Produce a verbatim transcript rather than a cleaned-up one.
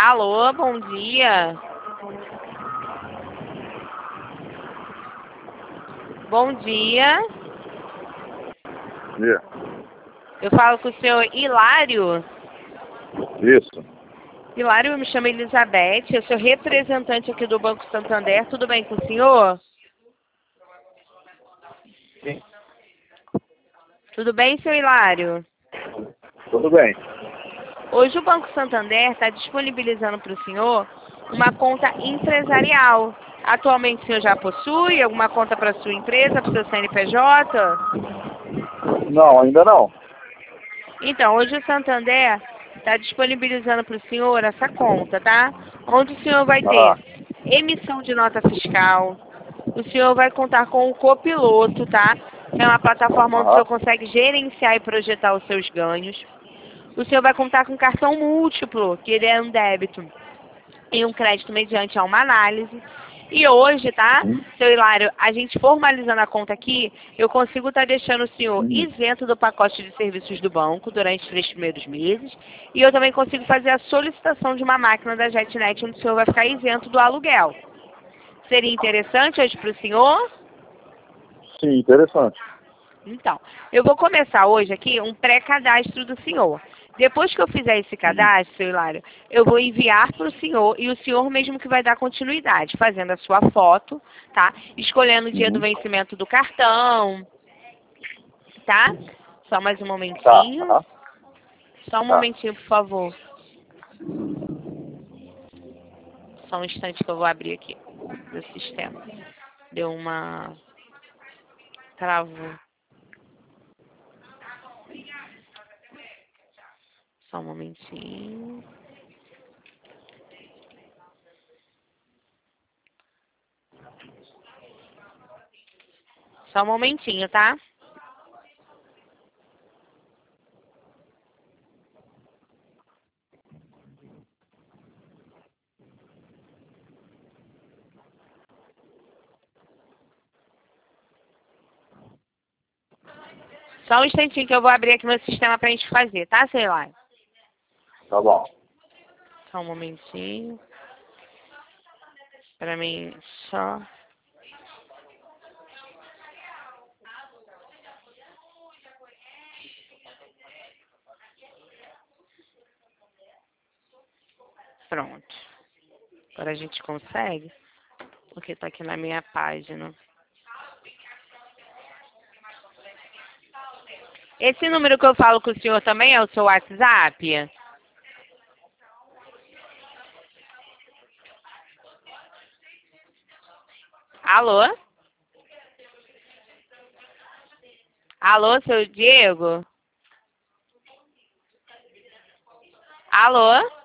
Alô, bom dia. Bom dia. Dia. Eu falo com o senhor Hilário. Isso. Hilário, eu me chamo Elizabeth, eu sou representante aqui do Banco Santander. Tudo bem com o senhor? Sim. Tudo bem, seu Hilário? Tudo bem. Hoje o Banco Santander está disponibilizando para o senhor uma conta empresarial. Atualmente o senhor já possui alguma conta para sua empresa, para o seu C N P J? Não, ainda não. Então, hoje o Santander está disponibilizando para o senhor essa conta, tá? Onde o senhor vai ter Ah, emissão de nota fiscal, o senhor vai contar com o copiloto, tá? Que é uma plataforma onde o senhor aham, consegue gerenciar e projetar os seus ganhos. O senhor vai contar com cartão múltiplo, que ele é um débito e um crédito mediante a uma análise. E hoje, tá, sim, seu Hilário, a gente formalizando a conta aqui, eu consigo estar deixando o senhor sim. isento do pacote de serviços do banco durante os três primeiros meses. E eu também consigo fazer a solicitação de uma máquina da JetNet, onde o senhor vai ficar isento do aluguel. Seria interessante hoje para o senhor? Sim, interessante. Então, eu vou começar hoje aqui um pré-cadastro do senhor. Depois que eu fizer esse Sim. cadastro, seu Hilário, eu vou enviar para o senhor e o senhor mesmo que vai dar continuidade, fazendo a sua foto, tá? Escolhendo o dia do Uhum. vencimento do cartão, tá? Só mais um Tá, momentinho. aham, Só um tá. momentinho, por favor. Só um instante que eu vou abrir aqui do sistema. Deu uma... Travou. Só um momentinho. Só um momentinho, tá? Só um instantinho que eu vou abrir aqui meu sistema pra gente fazer, tá, sei lá? Tá bom. Só um momentinho. Pra mim, só... Pronto. Agora a gente consegue, porque tá aqui na minha página. Esse número que eu falo com o senhor também é o seu WhatsApp? Alô? Alô, seu Diego? Alô?